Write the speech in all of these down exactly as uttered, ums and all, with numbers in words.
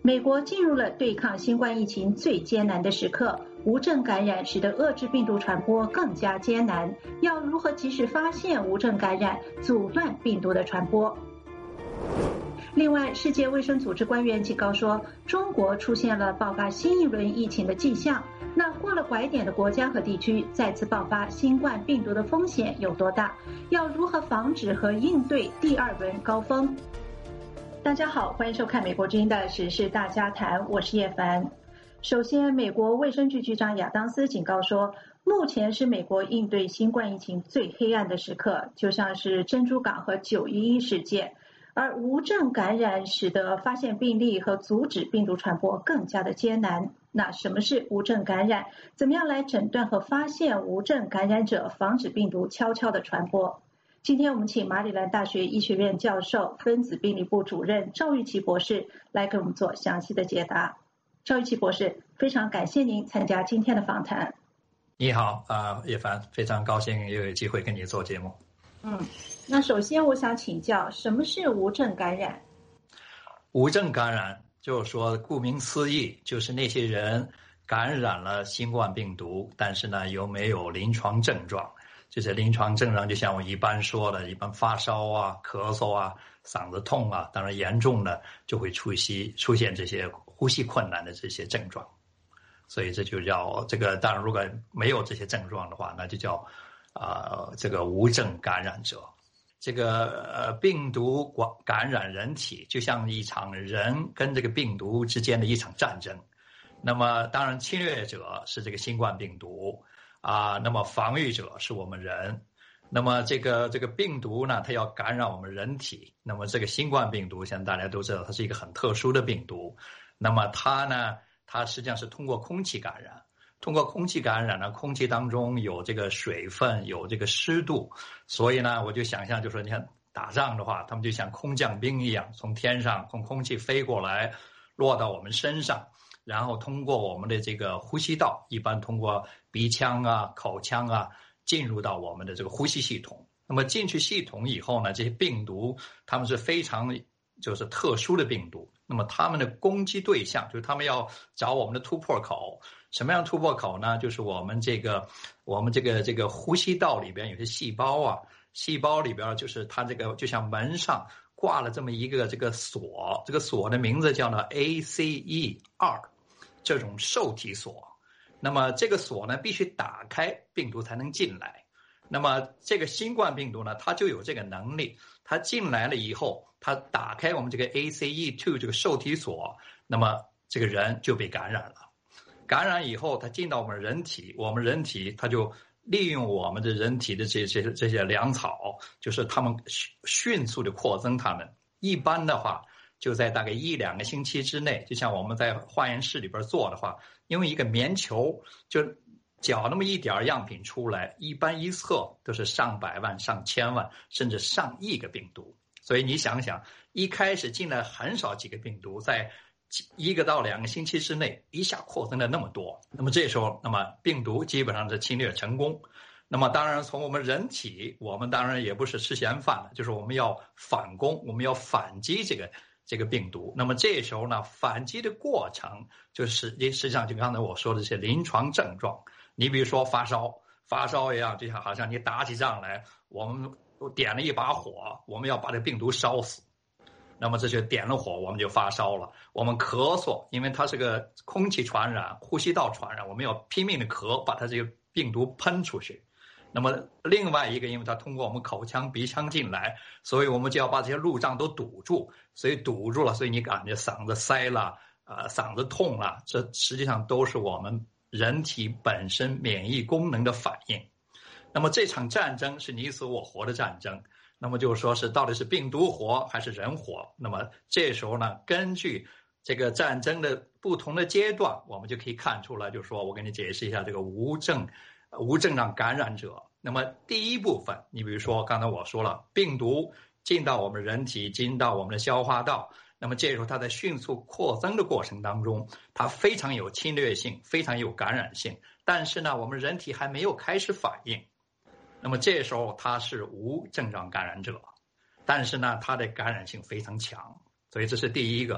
美国进入了对抗新冠疫情最艰难的时刻，无症感染使得遏制病毒传播更加艰难。要如何及时发现无症感染，阻断病毒的传播？另外，世界卫生组织官员警告说，中国出现了爆发新一轮疫情的迹象。那过了拐点的国家和地区再次爆发新冠病毒的风险有多大？要如何防止和应对第二轮高峰？大家好，欢迎收看美国之音的时事大家谈，我是叶凡。首先，美国卫生局局长亚当斯警告说，目前是美国应对新冠疫情最黑暗的时刻，就像是珍珠港和九一一事件。而无症感染使得发现病例和阻止病毒传播更加的艰难。那什么是无症感染？怎么样来诊断和发现无症感染者，防止病毒悄悄的传播？今天我们请马里兰大学医学院教授、分子病理部主任赵玉琦博士来给我们做详细的解答。赵玉琦博士，非常感谢您参加今天的访谈。 你好，啊、呃，叶凡，非常高兴又有机会跟你做节目。 嗯，那首先我想请教，什么是无症感染？ 无症感染就是说，顾名思义，就是那些人感染了新冠病毒，但是呢，有没有临床症状？这些临床症状就像我一般说的，一般发烧啊、咳嗽啊、嗓子痛啊，当然严重的就会出现出现这些呼吸困难的这些症状。所以这就叫这个，当然如果没有这些症状的话，那就叫啊、呃、这个无症感染者。这个呃病毒感染人体，就像一场人跟这个病毒之间的一场战争。那么当然侵略者是这个新冠病毒啊，那么防御者是我们人。那么这个这个病毒呢，它要感染我们人体。那么这个新冠病毒，现在大家都知道，它是一个很特殊的病毒。那么它呢，它实际上是通过空气感染。通过空气感染呢，空气当中有这个水分，有这个湿度，所以呢，我就想象，就说你看打仗的话，他们就像空降兵一样，从天上从空气飞过来，落到我们身上。然后通过我们的这个呼吸道，一般通过鼻腔啊、口腔啊，进入到我们的这个呼吸系统。那么进去系统以后呢，这些病毒它们是非常就是特殊的病毒。那么它们的攻击对象就是他们要找我们的突破口。什么样突破口呢？就是我们这个我们这个这个呼吸道里边有些细胞啊，细胞里边就是它这个就像门上挂了这么一个这个锁，这个锁的名字叫呢 A C E 二。这种受体锁，那么这个锁呢必须打开，病毒才能进来。那么这个新冠病毒呢，它就有这个能力，它进来了以后，它打开我们这个 A C E 二 这个受体锁，那么这个人就被感染了。感染以后，它进到我们人体，我们人体它就利用我们的人体的这些这些粮草，就是它们迅速的扩增它们。一般的话，就在大概一两个星期之内，就像我们在化验室里边做的话，因为一个棉球就搅那么一点样品出来，一般一测都是上百万、上千万，甚至上亿个病毒。所以你想想，一开始进来很少几个病毒，在一个到两个星期之内一下扩增了那么多，那么这时候，那么病毒基本上是侵略成功。那么当然从我们人体，我们当然也不是吃闲饭的，就是我们要反攻，我们要反击这个这个病毒。那么这时候呢，反击的过程就是实际上就刚才我说的这些临床症状。你比如说发烧，发烧一样，就像好像你打起仗来，我们点了一把火，我们要把这病毒烧死。那么这就点了火，我们就发烧了。我们咳嗽，因为它是个空气传染、呼吸道传染，我们要拼命的咳，把它这个病毒喷出去。那么另外一个，因为它通过我们口腔、鼻腔进来，所以我们就要把这些路障都堵住。所以堵住了，所以你感觉嗓子塞了，呃，嗓子痛了，这实际上都是我们人体本身免疫功能的反应。那么这场战争是你死我活的战争。那么就是说是到底是病毒活还是人活？那么这时候呢，根据这个战争的不同的阶段，我们就可以看出来，就是说我给你解释一下这个无症无症状感染者。那么第一部分，你比如说刚才我说了，病毒进到我们人体，进到我们的消化道，那么这时候它在迅速扩增的过程当中，它非常有侵略性，非常有感染性，但是呢，我们人体还没有开始反应。那么这时候它是无症状感染者，但是呢，它的感染性非常强，所以这是第一个。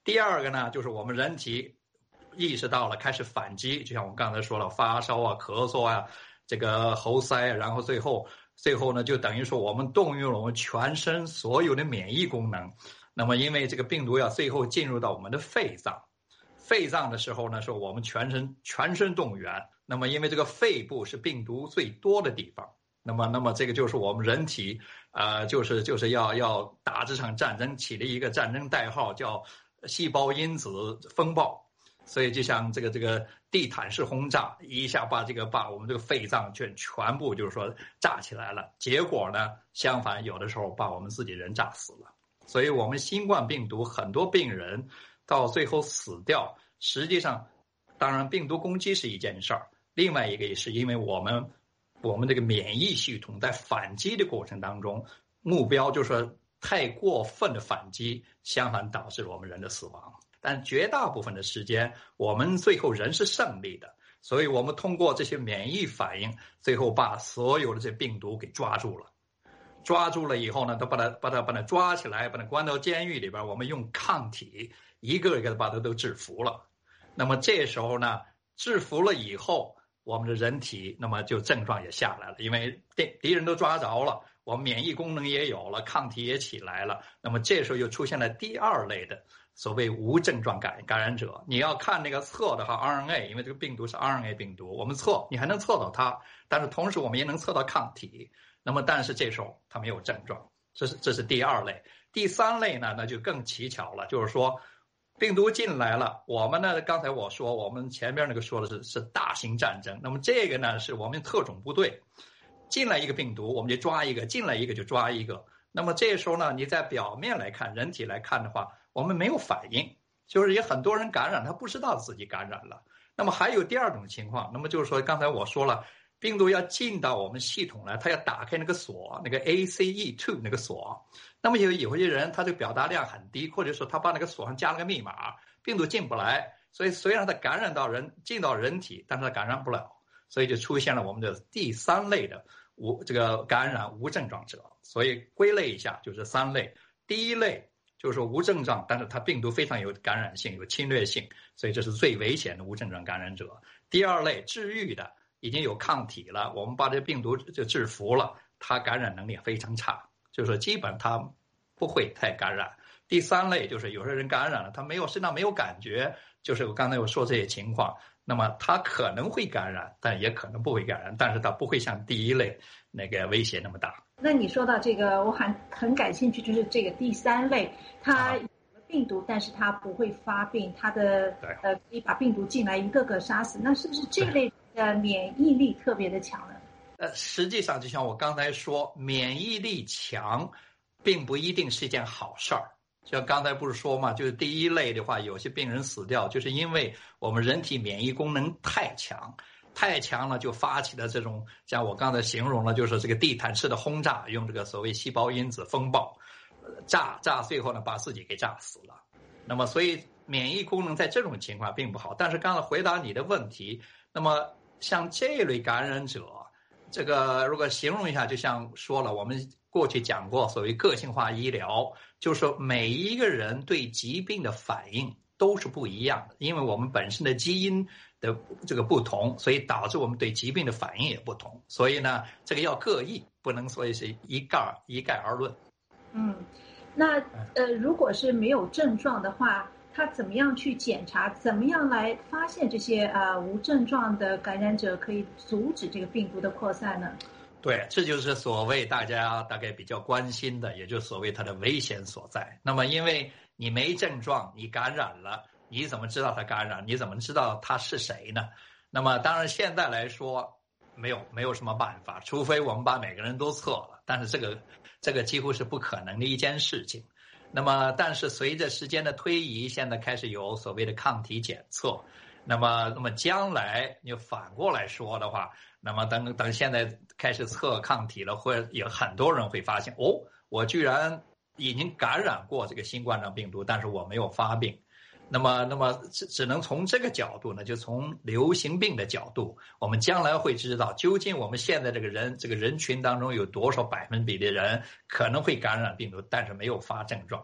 第二个呢，就是我们人体意识到了开始反击，就像我刚才说了，发烧啊、咳嗽啊、这个喉塞，然后最后最后呢，就等于说我们动用了我们全身所有的免疫功能。那么因为这个病毒要最后进入到我们的肺脏，肺脏的时候呢，是我们全身全身动员。那么因为这个肺部是病毒最多的地方，那么那么这个就是我们人体呃就是就是要要打这场战争起了一个战争代号，叫细胞因子风暴。所以就像这个这个地毯式轰炸，一下把这个把我们这个肺脏全全部就是说炸起来了。结果呢，相反有的时候把我们自己人炸死了。所以我们新冠病毒很多病人到最后死掉，实际上当然病毒攻击是一件事儿，另外一个也是因为我们我们这个免疫系统在反击的过程当中，目标就是说太过分的反击，相反导致我们人的死亡。但绝大部分的时间我们最后人是胜利的，所以我们通过这些免疫反应，最后把所有的这病毒给抓住了。抓住了以后呢，都把它把它把它抓起来，把它关到监狱里边，我们用抗体一个一个的把它都制服了。那么这时候呢，制服了以后，我们的人体那么就症状也下来了，因为敌敌人都抓着了，我们免疫功能也有了，抗体也起来了。那么这时候又出现了第二类的所谓无症状感感染者。你要看那个测的话 R N A， 因为这个病毒是 R N A 病毒，我们测你还能测到它，但是同时我们也能测到抗体。那么但是这时候它没有症状，这是这是第二类。第三类呢，那就更蹊跷了，就是说病毒进来了，我们呢刚才我说我们前面那个说的是是大型战争，那么这个呢是我们特种部队进来一个病毒我们就抓一个，进来一个就抓一个。那么这时候呢，你在表面来看，人体来看的话，我们没有反应，就是有很多人感染他不知道自己感染了。那么还有第二种情况，那么就是说刚才我说了，病毒要进到我们系统来，它要打开那个锁，那个 A C E 二 那个锁。那么有有些人他的表达量很低，或者说他把那个锁上加了个密码，病毒进不来，所以虽然它感染到人进到人体，但是它感染不了，所以就出现了我们的第三类的无这个感染无症状者。所以归类一下就是三类。第一类就是说无症状，但是它病毒非常有感染性，有侵略性，所以这是最危险的无症状感染者。第二类治愈的，已经有抗体了，我们把这病毒就制服了，它感染能力非常差，就是说基本它不会太感染。第三类就是有些人感染了，他没有身上没有感觉，就是我刚才我说这些情况，那么他可能会感染，但也可能不会感染，但是他不会像第一类那个威胁那么大。 那你说到这个，我很很感兴趣，就是这个第三类，它有病毒，但是它不会发病，它的呃可以把病毒进来一个个杀死，那是不是这类的免疫力特别的强呢？ 呃，实际上就像我刚才说，免疫力强并不一定是一件好事儿。像刚才不是说嘛，就是第一类的话，有些病人死掉，就是因为我们人体免疫功能太强，太强了就发起了这种，像我刚才形容了，就是这个地毯式的轰炸，用这个所谓细胞因子风暴，炸炸最后呢把自己给炸死了。那么所以免疫功能在这种情况并不好。但是刚才回答你的问题，那么像这类感染者，这个如果形容一下，就像说了，我们过去讲过所谓个性化医疗，就是说每一个人对疾病的反应都是不一样的，因为我们本身的基因的这个不同，所以导致我们对疾病的反应也不同。所以呢，这个要各异，不能说是一概一概而论。 嗯，那呃，如果是没有症状的话，他怎么样去检查？怎么样来发现这些呃无症状的感染者，可以阻止这个病毒的扩散呢？ 对，这就是所谓大家大概比较关心的，也就是所谓它的危险所在。那么因为你没症状，你感染了，你怎么知道他感染？你怎么知道他是谁呢？那么当然现在来说没有没有什么办法，除非我们把每个人都测了，但是这个这个几乎是不可能的一件事情。那么但是随着时间的推移，现在开始有所谓的抗体检测，那么那么将来你反过来说的话，那么等等现在开始测抗体了，会有很多人会发现，哦，我居然已经感染过这个新冠状病毒，但是我没有发病。那么那么只只能从这个角度呢，就从流行病的角度，我们将来会知道究竟我们现在这个人这个人群当中有多少百分比的人可能会感染病毒，但是没有发症状。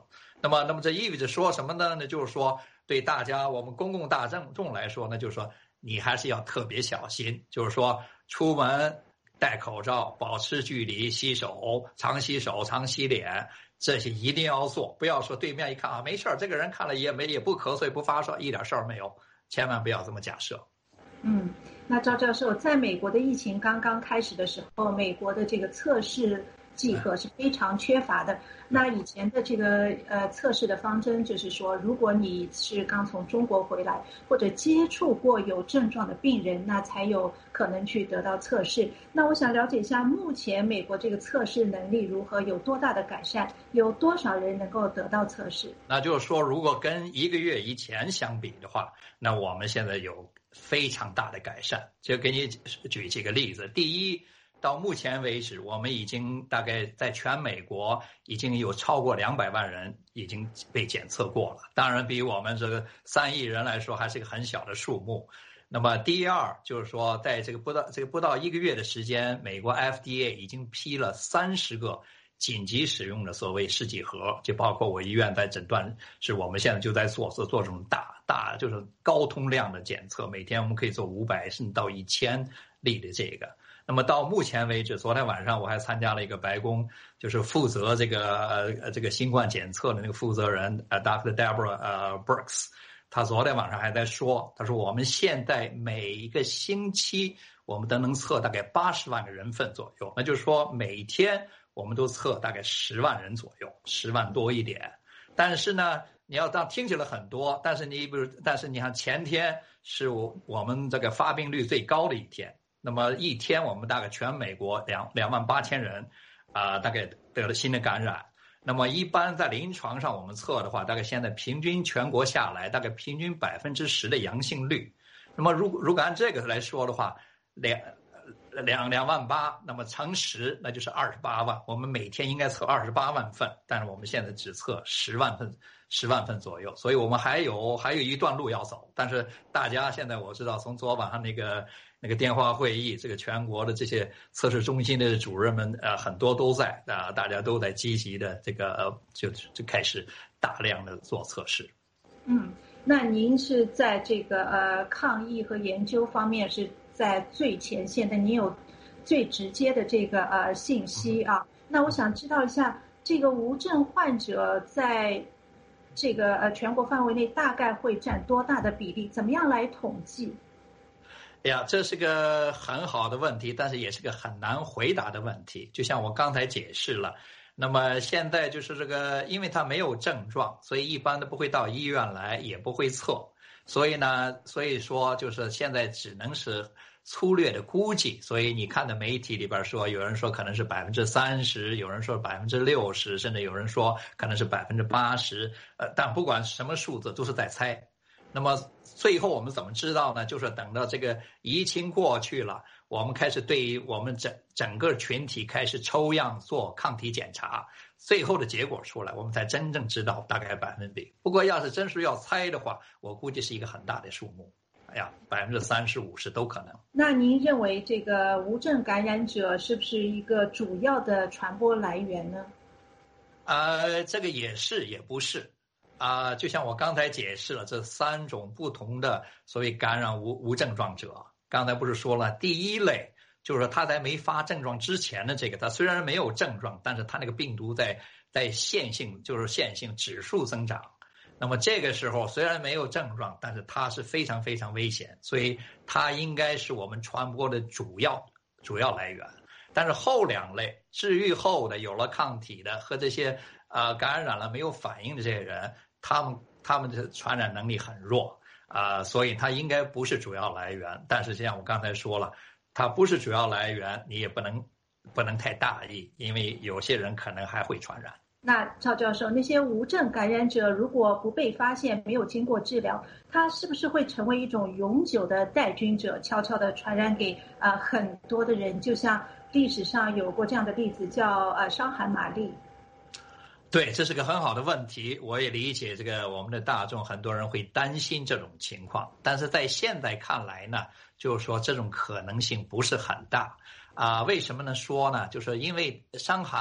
那么，那么这意味着说什么呢？那就是说，对大家我们公共大众来说，那就是说，你还是要特别小心，就是说，出门戴口罩、保持距离、洗手、常洗手、常洗脸，这些一定要做。不要说对面一看啊，没事儿，这个人看了也没也不咳嗽、也不发烧，一点事儿没有，千万不要这么假设。 嗯，那赵教授，在美国的疫情刚刚开始的时候，美国的这个测试剂盒是非常缺乏的。那以前的这个呃测试的方针就是说，如果你是刚从中国回来，或者接触过有症状的病人，那才有可能去得到测试。那我想了解一下，目前美国这个测试能力如何，有多大的改善，有多少人能够得到测试？ 那就是说，如果跟一个月以前相比的话，那我们现在有非常大的改善。就给你举几个例子。第一，到目前为止，我们已经大概在全美国已经有超过两百万人已经被检测过了。当然，比我们这个三亿人来说，还是一个很小的数目。那么第二就是说，在这个不到这个不到一个月的时间，美国 F D A 已经批了三十个紧急使用的所谓试剂盒，就包括我医院在诊断，是我们现在就在做做做这种大大就是高通量的检测，每天我们可以做五百甚至到一千例的这个。那么到目前为止，昨天晚上我还参加了一个白宫，就是负责这个呃这个新冠检测的那个负责人呃 Doctor Deborah 呃 Birx， 他昨天晚上还在说，他说我们现在每一个星期我们都能测大概八十万个人份左右，那就是说每天我们都测大概十万人左右，十万多一点。但是呢，你要当听起来很多，但是你比如，但是你看前天是我我们这个发病率最高的一天。那么一天我们大概全美国两两万八千人，啊、呃，大概得了新的感染。那么一般在临床上我们测的话，大概现在平均全国下来，大概平均百分之十的阳性率。那么如果如果按这个来说的话，两两两万八，那么乘十，那就是二十八万。我们每天应该测二十八万份，但是我们现在只测十万份，十万份左右。所以我们还有还有一段路要走。但是大家现在我知道，从昨晚上那个。那个电话会议，这个全国的这些测试中心的主任们，呃，很多都在啊、呃，大家都在积极的这个呃，就就开始大量的做测试。 嗯，那您是在这个呃抗疫和研究方面是在最前线的，您有最直接的这个呃信息啊。那我想知道一下，这个无症患者在这个呃全国范围内大概会占多大的比例？怎么样来统计？ 哎呀，这是个很好的问题，但是也是个很难回答的问题。就像我刚才解释了，那么现在就是这个，因为他没有症状，所以一般都不会到医院来，也不会测。所以呢，所以说就是现在只能是粗略的估计。所以你看的媒体里边说，有人说可能是百分之三十，有人说百分之六十，甚至有人说可能是百分之八十。呃，但不管什么数字，都是在猜。那么最后我们怎么知道呢？就是等到这个疫情过去了，我们开始对于我们整整个群体开始抽样做抗体检查，最后的结果出来，我们才真正知道大概百分比。不过要是真是要猜的话，我估计是一个很大的数目。哎呀，百分之三十五十都可能。 那您认为这个无症感染者是不是一个主要的传播来源呢？ 呃，这个也是，也不是。啊、呃，就像我刚才解释了，这三种不同的所谓感染无无症状者。刚才不是说了，第一类就是说他在没发症状之前的这个，他虽然没有症状，但是他那个病毒在在线性就是线性指数增长。那么这个时候虽然没有症状，但是它是非常非常危险，所以它应该是我们传播的主要主要来源。但是后两类治愈后的有了抗体的和这些呃感染了没有反应的这些人，他们他们的传染能力很弱啊、呃，所以它应该不是主要来源。但是像我刚才说了，它不是主要来源，你也不能不能太大意，因为有些人可能还会传染。 那赵教授，那些无症感染者如果不被发现，没有经过治疗，他是不是会成为一种永久的带菌者，悄悄地传染给呃很多的人？就像历史上有过这样的例子，叫呃伤寒玛丽。 对，这是个很好的问题，我也理解这个我们的大众很多人会担心这种情况，但是在现在看来呢，就是说这种可能性不是很大啊、呃。为什么呢？说呢，就是因为伤寒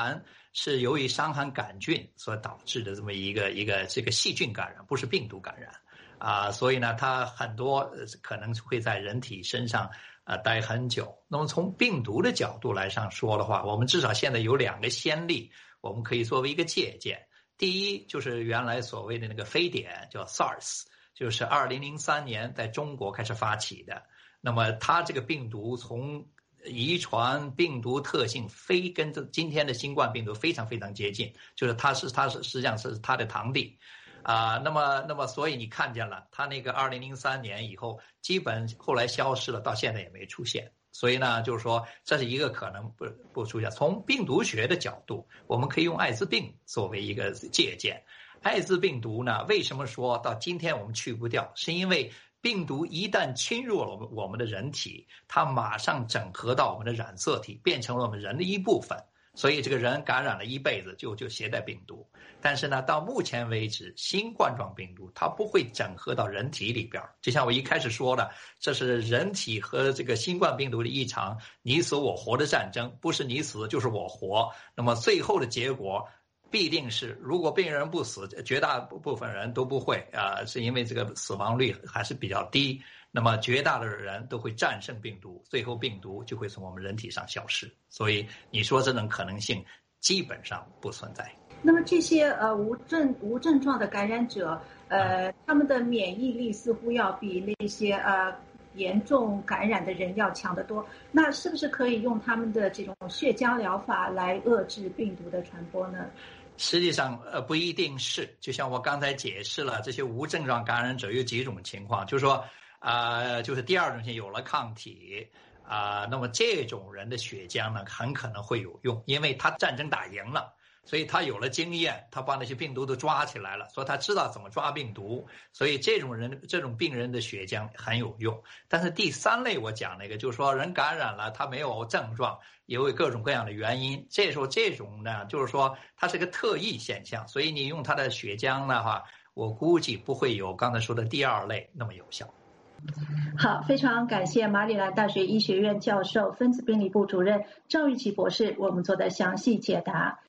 是由于伤寒杆菌所导致的这么一个一个这个细菌感染，不是病毒感染啊，所以呢，它很多可能会在人体身上呃待很久。那么从病毒的角度来上说的话，我们至少现在有两个先例，我们可以作为一个借鉴。第一就是原来所谓的那个非典叫 SARS， 就是二零零三年在中国开始发起的。那么它这个病毒从遗传病毒特性非跟今天的新冠病毒非常非常接近，就是它是它是实际上是它的堂弟啊、呃，那么那么所以你看见了，它那个二零零三年以后基本后来消失了，到现在也没出现。所以呢，就是说这是一个可能不不出现。从病毒学的角度，我们可以用艾滋病作为一个借鉴。艾滋病毒呢，为什么说到今天我们去不掉？是因为病毒一旦侵入了我们我们的人体，它马上整合到我们的染色体，变成了我们人的一部分。所以这个人感染了一辈子就就携带病毒。但是呢，到目前为止，新冠状病毒它不会整合到人体里边。就像我一开始说的，这是人体和这个新冠病毒的一场你死我活的战争，不是你死就是我活。那么最后的结果必定是，如果病人不死，绝大部分人都不会啊、呃，是因为这个死亡率还是比较低。那么绝大的人都会战胜病毒，最后病毒就会从我们人体上消失。所以你说这种可能性基本上不存在。 那么这些呃无症无症状的感染者，呃，他们的免疫力似乎要比那些呃严重感染的人要强得多。那是不是可以用他们的这种血浆疗法来遏制病毒的传播呢？ 实际上，呃，不一定是。就像我刚才解释了，这些无症状感染者有几种情况，就是说，啊、呃，就是第二种情有了抗体啊、呃，那么这种人的血浆呢，很可能会有用，因为他战争打赢了。所以他有了经验，他把那些病毒都抓起来了，所以他知道怎么抓病毒，所以这种人这种病人的血浆很有用。但是第三类我讲那个就是说人感染了他没有症状，因为各种各样的原因，这时候这种呢就是说它是个特异现象，所以你用他的血浆的话，我估计不会有刚才说的第二类那么有效。 好，非常感谢马里兰大学医学院教授分子病理部主任赵玉琦博士为我们做的详细解答。